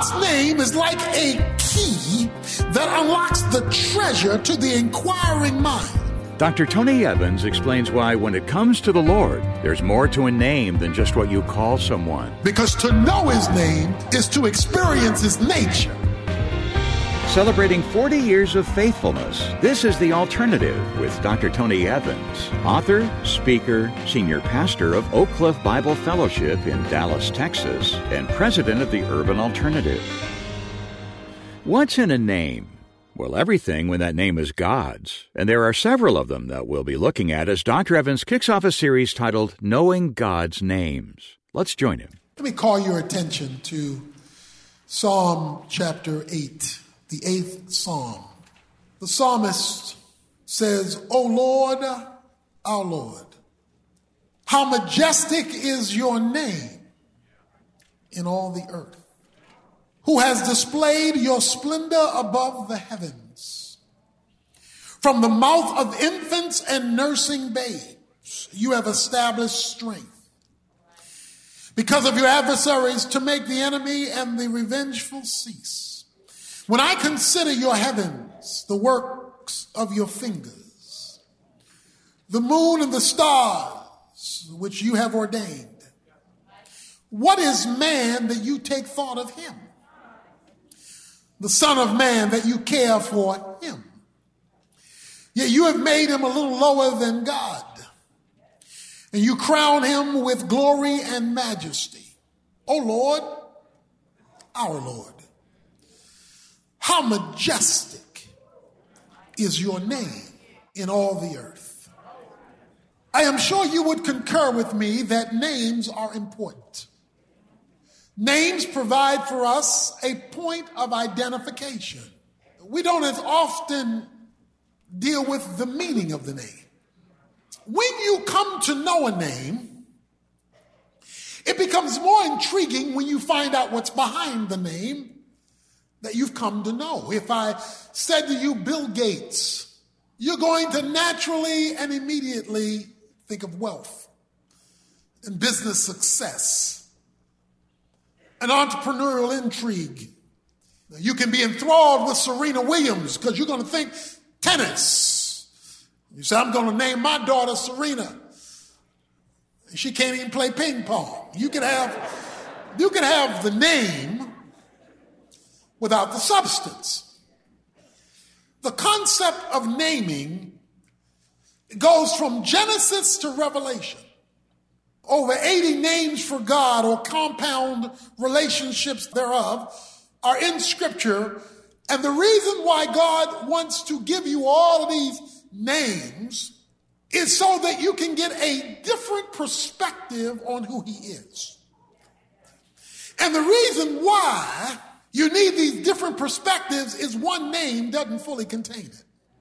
God's name is like a key that unlocks the treasure to the inquiring mind. Dr. Tony Evans explains why when it comes to the Lord, there's more to a name than just what you call someone. Because to know his name is to experience his nature. Celebrating 40 years of faithfulness, this is The Alternative with Dr. Tony Evans, author, speaker, senior pastor of Oak Cliff Bible Fellowship in Dallas, Texas, and president of the Urban Alternative. What's in a name? Well, everything when that name is God's. And there are several of them that we'll be looking at as Dr. Evans kicks off a series titled Knowing God's Names. Let's join him. Let me call your attention to Psalm chapter 8. The 8th Psalm. The psalmist says, O Lord, our Lord, how majestic is your name in all the earth, who has displayed your splendor above the heavens. From the mouth of infants and nursing babes, you have established strength. Because of your adversaries, to make the enemy and the revengeful cease. When I consider your heavens, the works of your fingers, the moon and the stars which you have ordained, what is man that you take thought of him? The Son of Man that you care for him? Yet you have made him a little lower than God, and you crown him with glory and majesty. O Lord, our Lord, how majestic is your name in all the earth. I am sure you would concur with me that names are important. Names provide for us a point of identification. We don't as often deal with the meaning of the name. When you come to know a name, it becomes more intriguing when you find out what's behind the name that you've come to know. If I said to you, Bill Gates, you're going to naturally and immediately think of wealth and business success, an entrepreneurial intrigue. You can be enthralled with Serena Williams because you're going to think tennis. You say, I'm going to name my daughter Serena. She can't even play ping pong. You can have the name without the substance. The concept of naming goes from Genesis to Revelation. Over 80 names for God or compound relationships thereof are in Scripture. And the reason why God wants to give you all of these names is so that you can get a different perspective on who he is. And the reason why you need these different perspectives is one name doesn't fully contain it.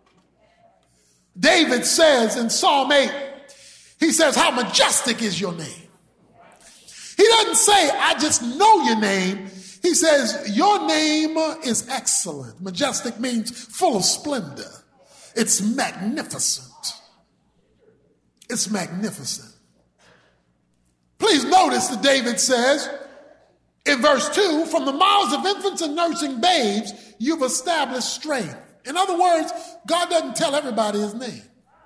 David says in Psalm 8, he says, how majestic is your name. He doesn't say, I just know your name. He says, your name is excellent. Majestic means full of splendor. It's magnificent. It's magnificent. Please notice that David says, in verse 2, from the mouths of infants and nursing babes, you've established strength. In other words, God doesn't tell everybody his name.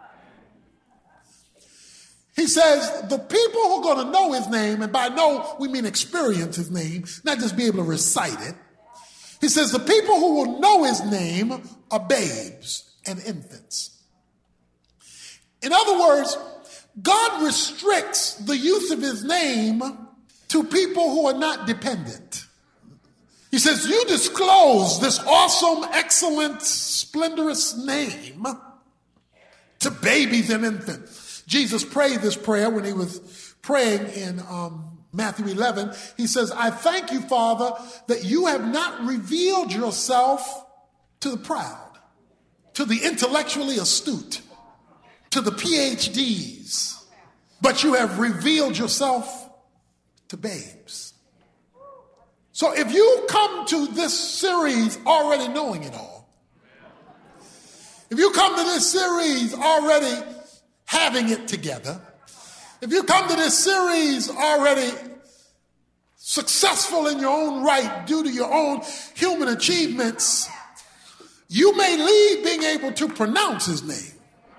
He says the people who are going to know his name, and by know we mean experience his name, not just be able to recite it. He says the people who will know his name are babes and infants. In other words, God restricts the use of his name to people who are not dependent. He says, you disclose this awesome, excellent, splendorous name to babies and infants. Jesus prayed this prayer when he was praying in Matthew 11. He says, I thank you, Father, that you have not revealed yourself to the proud, to the intellectually astute, to the PhDs, but you have revealed yourself to babes. So if you come to this series already knowing it all, if you come to this series already having it together, if you come to this series already successful in your own right due to your own human achievements, you may leave being able to pronounce his name,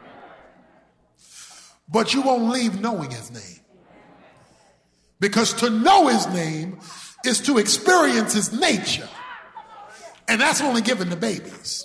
but you won't leave knowing his name. Because to know his name is to experience his nature, and that's only given to babies.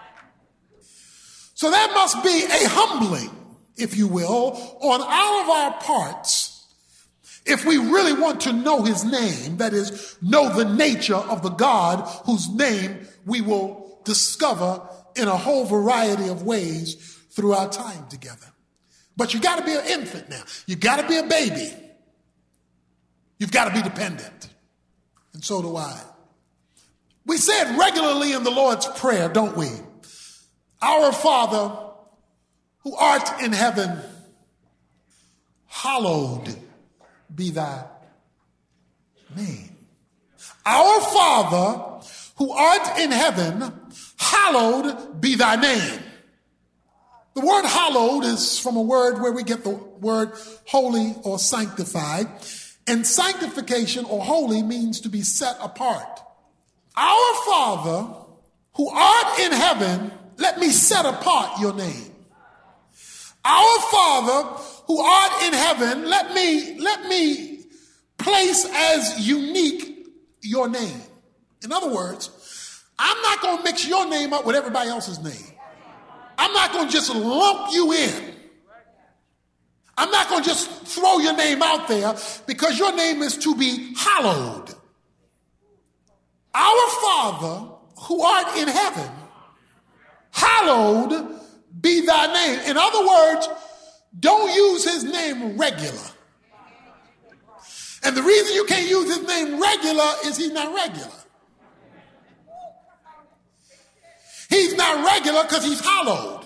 So that must be a humbling, if you will, on all of our parts if we really want to know his name, that is, know the nature of the God whose name we will discover in a whole variety of ways through our time together. But you got to be an infant now. You got to be a baby. You've got to be dependent. And so do I. We say it regularly in the Lord's Prayer, don't we? Our Father, who art in heaven, hallowed be thy name. Our Father, who art in heaven, hallowed be thy name. The word hallowed is from a word where we get the word holy or sanctified. And sanctification or holy means to be set apart. Our Father, who art in heaven, let me set apart your name. Our Father, who art in heaven, let me place as unique your name. In other words, I'm not going to mix your name up with everybody else's name. I'm not going to just lump you in. I'm not going to just throw your name out there because your name is to be hallowed. Our Father, who art in heaven, hallowed be thy name. In other words, don't use his name regular. And the reason you can't use his name regular is he's not regular. He's not regular because he's hallowed.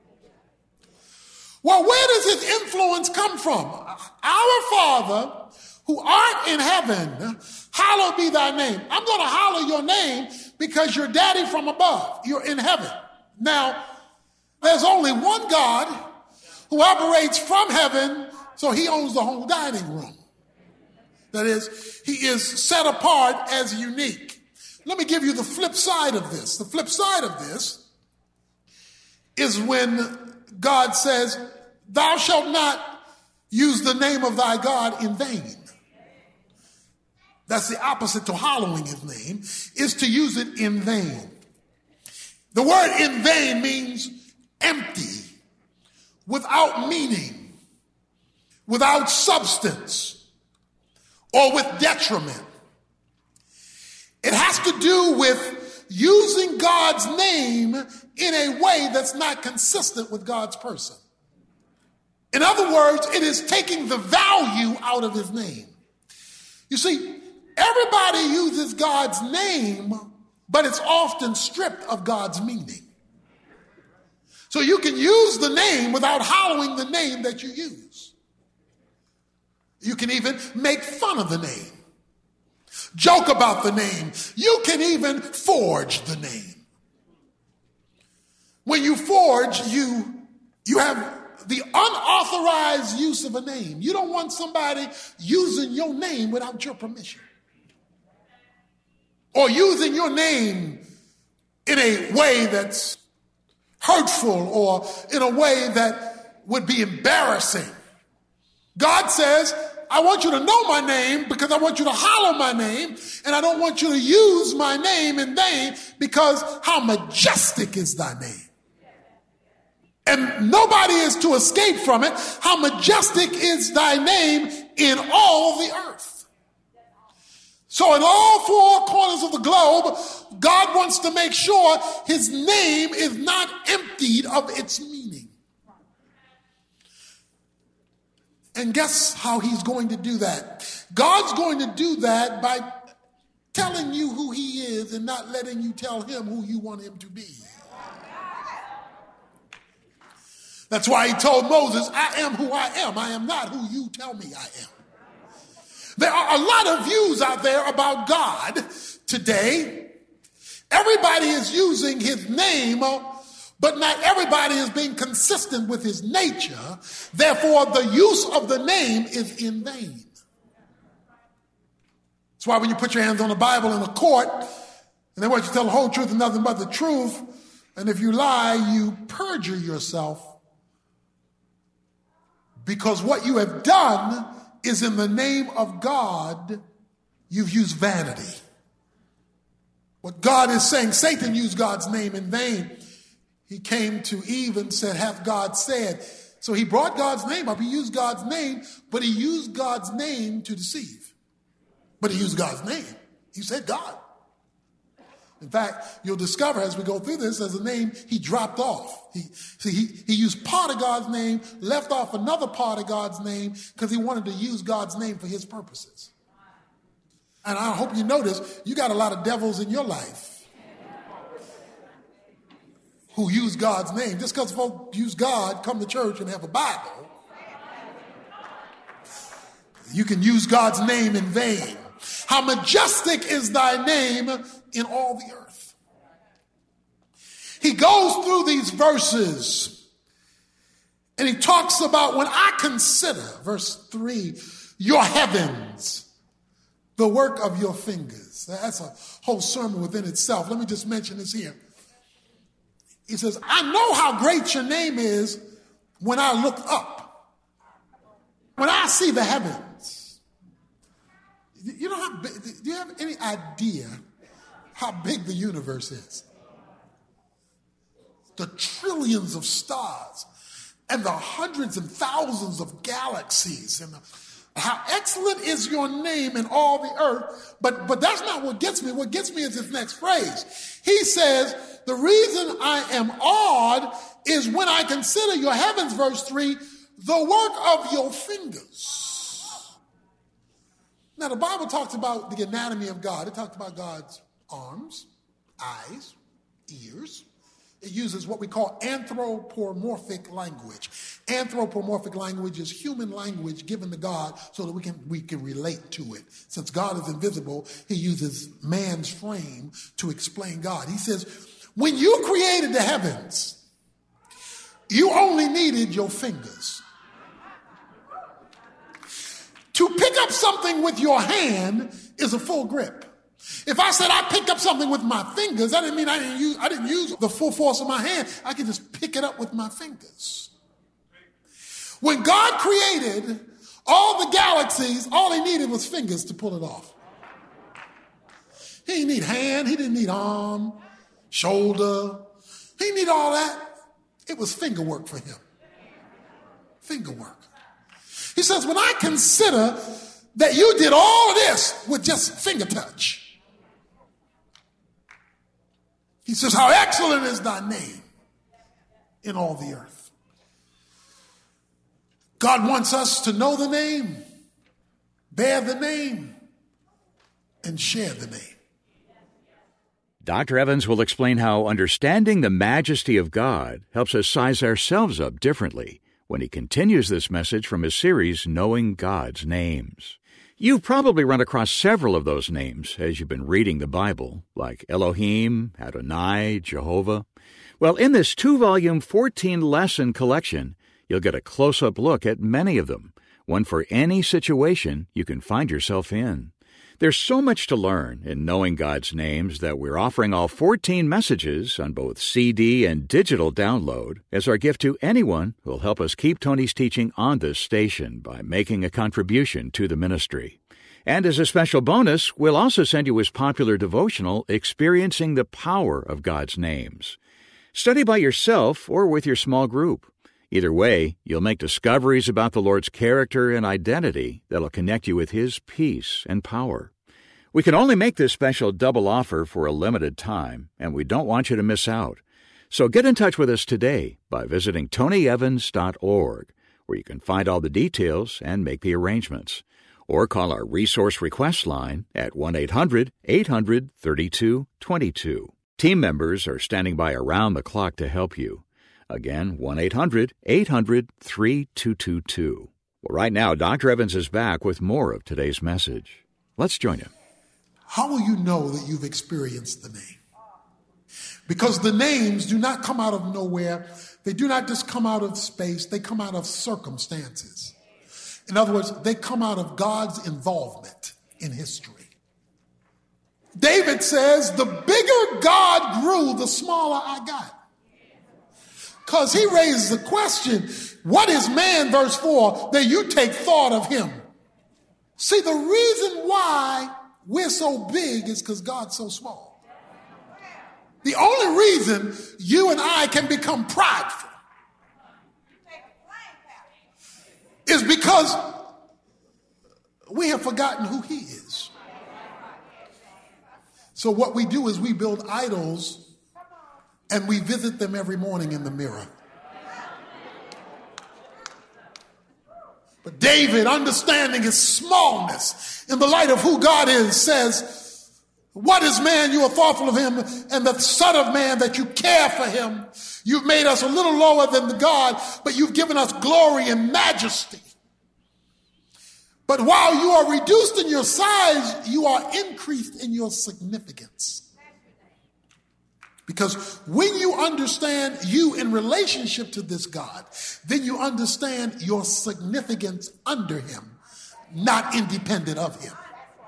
Well, where does his influence come from? Our Father, who art in heaven, hallowed be thy name. I'm going to hallow your name because you're daddy from above. You're in heaven. Now, there's only one God who operates from heaven, so he owns the whole dining room. That is, he is set apart as unique. Let me give you the flip side of this. The flip side of this is when God says, thou shalt not use the name of thy God in vain. That's the opposite to hallowing his name, is to use it in vain. The word in vain means empty, without meaning, without substance, or with detriment. It has to do with using God's name in a way that's not consistent with God's person. In other words, it is taking the value out of his name. You see, everybody uses God's name, but it's often stripped of God's meaning. So you can use the name without hallowing the name that you use. You can even make fun of the name, joke about the name. You can even forge the name. When you forge, you have the unauthorized use of a name. You don't want somebody using your name without your permission, or using your name in a way that's hurtful or in a way that would be embarrassing. God says, I want you to know my name because I want you to hallow my name, and I don't want you to use my name in vain because how majestic is thy name. And nobody is to escape from it. How majestic is thy name in all the earth. So in all four corners of the globe, God wants to make sure his name is not emptied of its meaning. And guess how he's going to do that? God's going to do that by telling you who he is and not letting you tell him who you want him to be. That's why he told Moses, I am who I am. I am not who you tell me I am. There are a lot of views out there about God today. Everybody is using his name, but not everybody is being consistent with his nature. Therefore, the use of the name is in vain. That's why when you put your hands on the Bible in a court, and they want you to tell the whole truth and nothing but the truth, and if you lie, you perjure yourself, because what you have done is in the name of God, you've used vanity. What God is saying, Satan used God's name in vain. He came to Eve and said, hath God said. So he brought God's name up. He used God's name, but he used God's name to deceive. But he used God's name. He said God. In fact, you'll discover as we go through this, as a name he dropped off. He used part of God's name, left off another part of God's name because he wanted to use God's name for his purposes. And I hope you notice you got a lot of devils in your life who use God's name. Just because folks use God, come to church and have a Bible, you can use God's name in vain. How majestic is thy name in all the earth. He goes through these verses and he talks about when I consider, verse 3, your heavens, the work of your fingers. That's a whole sermon within itself. Let me just mention this here. He says, I know how great your name is when I look up. When I see the heavens. You know how big, do you have any idea how big the universe is? The trillions of stars and the hundreds and thousands of galaxies and how excellent is your name in all the earth. But that's not what gets me. What gets me is this next phrase. He says, the reason I am awed is when I consider your heavens, verse 3, the work of your fingers. Now, the Bible talks about the anatomy of God. It talks about God's arms, eyes, ears. It uses what we call anthropomorphic language. Anthropomorphic language is human language given to God so that we can relate to it. Since God is invisible, he uses man's frame to explain God. He says, when you created the heavens, you only needed your fingers. To pick up something with your hand is a full grip. If I said I picked up something with my fingers, that didn't mean I didn't use the full force of my hand. I could just pick it up with my fingers. When God created all the galaxies, all he needed was fingers to pull it off. He didn't need hand, he didn't need arm, shoulder. He didn't need all that. It was finger work for him. Finger work. He says, when I consider that you did all of this with just finger touch, he says, how excellent is thy name in all the earth. God wants us to know the name, bear the name, and share the name. Dr. Evans will explain how understanding the majesty of God helps us size ourselves up differently when he continues this message from his series, Knowing God's Names. You've probably run across several of those names as you've been reading the Bible, like Elohim, Adonai, Jehovah. Well, in this 2-volume, 14-lesson collection, you'll get a close-up look at many of them, one for any situation you can find yourself in. There's so much to learn in knowing God's names that we're offering all 14 messages on both CD and digital download as our gift to anyone who will help us keep Tony's teaching on this station by making a contribution to the ministry. And as a special bonus, we'll also send you his popular devotional, Experiencing the Power of God's Names. Study by yourself or with your small group. Either way, you'll make discoveries about the Lord's character and identity that'll connect you with his peace and power. We can only make this special double offer for a limited time, and we don't want you to miss out. So get in touch with us today by visiting tonyevans.org, where you can find all the details and make the arrangements. Or call our resource request line at 1-800-800-3222. Team members are standing by around the clock to help you. Again, 1-800-800-3222. Well, right now, Dr. Evans is back with more of today's message. Let's join him. How will you know that you've experienced the name? Because the names do not come out of nowhere. They do not just come out of space. They come out of circumstances. In other words, they come out of God's involvement in history. David says, the bigger God grew, the smaller I got. Because he raises the question, what is man, verse 4, that you take thought of him? See, the reason why we're so big is because God's so small. The only reason you and I can become prideful is because we have forgotten who he is. So what we do is we build idols and we visit them every morning in the mirror. But David, understanding his smallness in the light of who God is, says, what is man, you are thoughtful of him, and the son of man that you care for him. You've made us a little lower than the God, but you've given us glory and majesty. But while you are reduced in your size, you are increased in your significance. Because when you understand you in relationship to this God, then you understand your significance under him, not independent of him.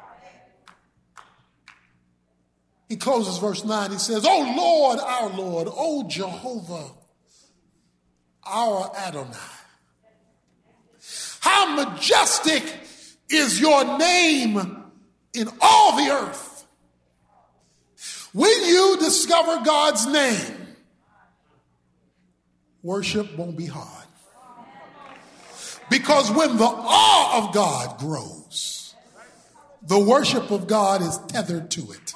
He closes verse 9. He says, "O Lord, our Lord, O Jehovah, our Adonai. How majestic is your name in all the earth." When you discover God's name, worship won't be hard. Because when the awe of God grows, the worship of God is tethered to it.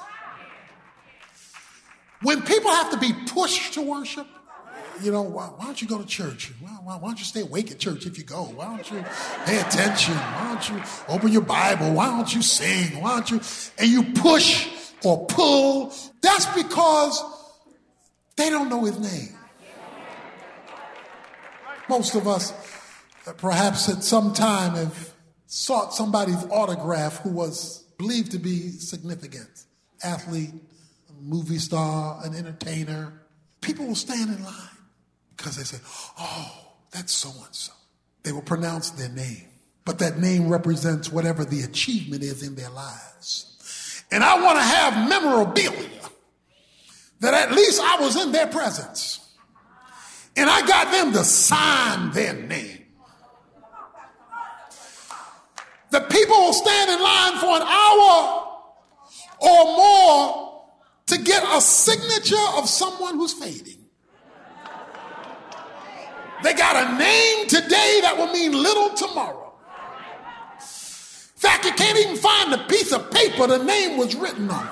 When people have to be pushed to worship, you know, why don't you go to church? Why don't you stay awake at church if you go? Why don't you pay attention? Why don't you open your Bible? Why don't you sing? Why don't you? And you push or pull. That's because they don't know his name. Most of us, perhaps at some time, have sought somebody's autograph who was believed to be significant. Athlete, movie star, an entertainer. People will stand in line because they say, "Oh, that's so-and-so." They will pronounce their name, but that name represents whatever the achievement is in their lives. And I want to have memorabilia that at least I was in their presence. And I got them to sign their name. The people will stand in line for an hour or more to get a signature of someone who's fading. They got a name today that will mean little tomorrow. In fact, you can't even find the piece of paper the name was written on.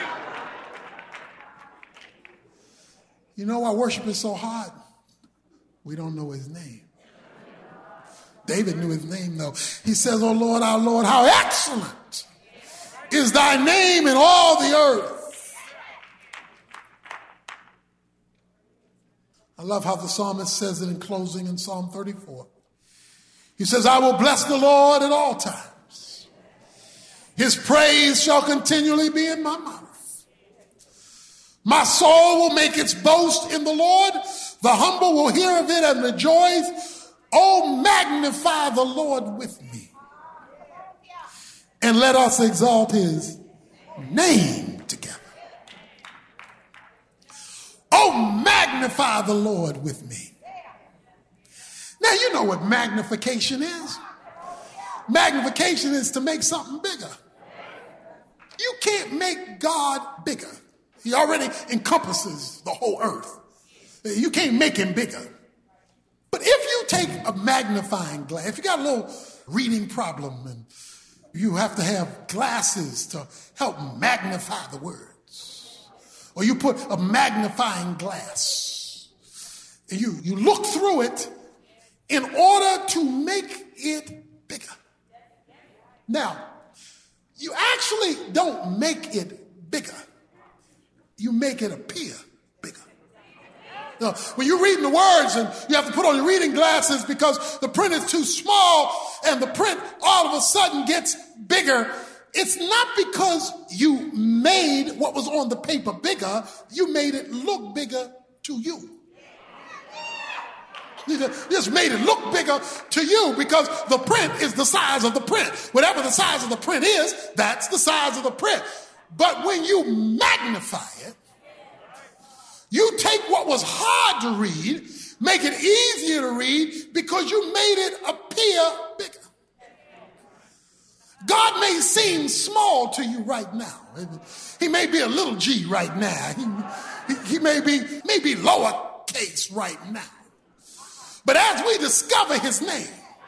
You know why worship is so hard? We don't know his name. David knew his name, though. He says, "O Lord, our Lord, how excellent is thy name in all the earth." I love how the psalmist says it in closing in Psalm 34. He says, "I will bless the Lord at all times. His praise shall continually be in my mouth. My soul will make its boast in the Lord. The humble will hear of it and rejoice. Oh, magnify the Lord with me. And let us exalt his name together. Oh, magnify the Lord with me." Now, you know what magnification is. Magnification is to make something bigger. You can't make God bigger. He already encompasses the whole earth. You can't make him bigger. But if you take a magnifying glass, if you got a little reading problem and you have to have glasses to help magnify the words, or you put a magnifying glass and you look through it in order to make it bigger. Now, you actually don't make it bigger. You make it appear bigger. Now, when you're reading the words and you have to put on your reading glasses because the print is too small and the print all of a sudden gets bigger, it's not because you made what was on the paper bigger. You made it look bigger to you. You just made it look bigger to you because the print is the size of the print. Whatever the size of the print is, that's the size of the print. But when you magnify it, you take what was hard to read, make it easier to read because you made it appear bigger. God may seem small to you right now. He may be a little g right now. He may be lowercase right now. But as we discover his name,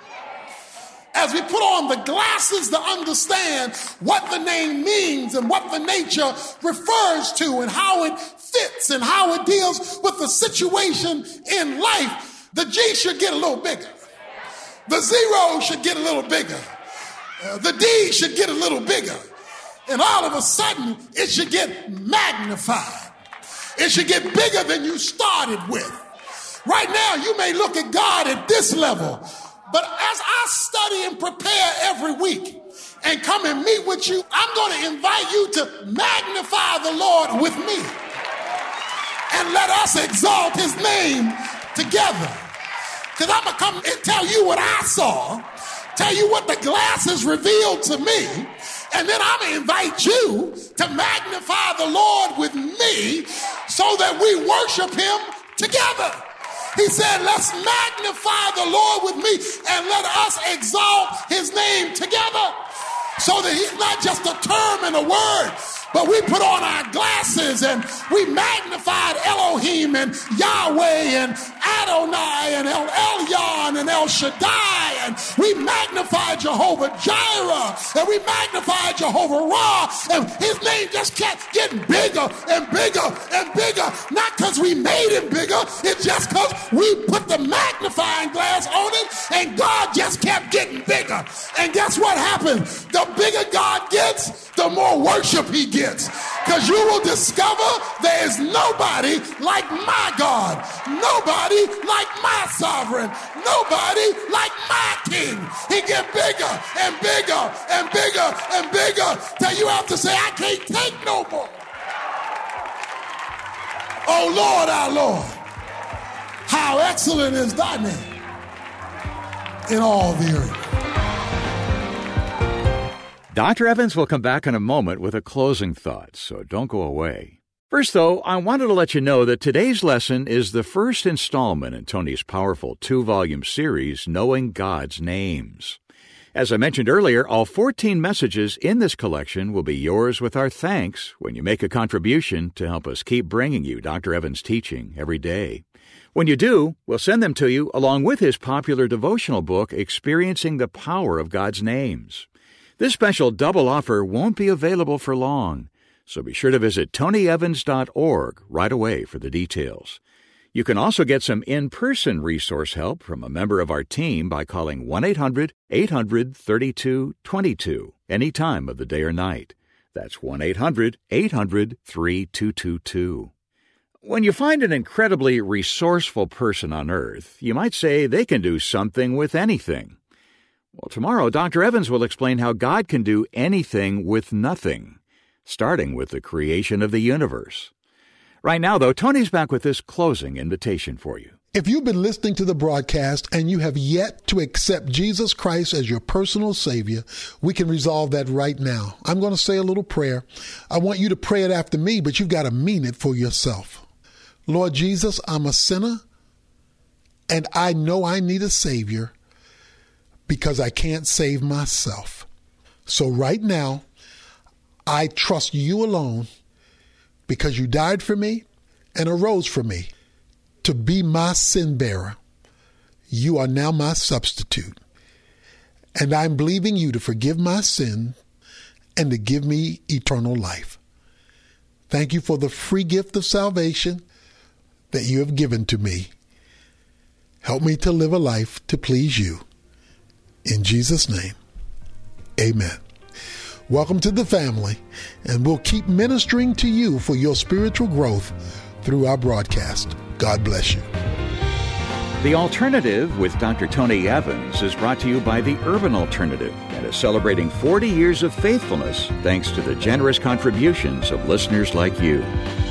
as we put on the glasses to understand what the name means and what the nature refers to and how it fits and how it deals with the situation in life, the G should get a little bigger. The zero should get a little bigger. The D should get a little bigger. And all of a sudden, it should get magnified. It should get bigger than you started with. Right now, you may look at God at this level. But as I study and prepare every week and come and meet with you, I'm going to invite you to magnify the Lord with me. And let us exalt his name together. Because I'm going to come and tell you what I saw, tell you what the glasses revealed to me, and then I'm going to invite you to magnify the Lord with me so that we worship him together. He said, let's magnify the Lord with me and let us exalt his name together. So that he's not just a term and a word, but we put on our glasses and we magnified Elohim and Yahweh and Adonai and El Elyon and El Shaddai, and we magnified Jehovah Jireh and we magnified Jehovah Ra, and his name just kept getting bigger and bigger and bigger. Not because we made him bigger, it's just because we put the magnifying glass on it and God just kept getting bigger. And guess what happened? The bigger God gets, the more worship he gets. Because you will discover there is nobody like my God. Nobody like my sovereign. Nobody like my king. He get bigger and bigger and bigger and bigger till you have to say, I can't take no more. Oh Lord, our Lord, how excellent is thy name in all the earth. Dr. Evans will come back in a moment with a closing thought, so don't go away. First, though, I wanted to let you know that today's lesson is the first installment in Tony's powerful 2-volume series, Knowing God's Names. As I mentioned earlier, all 14 messages in this collection will be yours with our thanks when you make a contribution to help us keep bringing you Dr. Evans' teaching every day. When you do, we'll send them to you along with his popular devotional book, Experiencing the Power of God's Names. This special double offer won't be available for long, so be sure to visit tonyevans.org right away for the details. You can also get some in-person resource help from a member of our team by calling 1-800-800-3222 any time of the day or night. That's 1-800-800-3222. When you find an incredibly resourceful person on earth, you might say they can do something with anything. Well, tomorrow, Dr. Evans will explain how God can do anything with nothing, starting with the creation of the universe. Right now, though, Tony's back with this closing invitation for you. If you've been listening to the broadcast and you have yet to accept Jesus Christ as your personal Savior, we can resolve that right now. I'm going to say a little prayer. I want you to pray it after me, but you've got to mean it for yourself. Lord Jesus, I'm a sinner, and I know I need a Savior, because I can't save myself. So right now, I trust you alone because you died for me and arose for me to be my sin bearer. You are now my substitute. And I'm believing you to forgive my sin and to give me eternal life. Thank you for the free gift of salvation that you have given to me. Help me to live a life to please you. In Jesus' name, amen. Welcome to the family, and we'll keep ministering to you for your spiritual growth through our broadcast. God bless you. The Alternative with Dr. Tony Evans is brought to you by the Urban Alternative and is celebrating 40 years of faithfulness thanks to the generous contributions of listeners like you.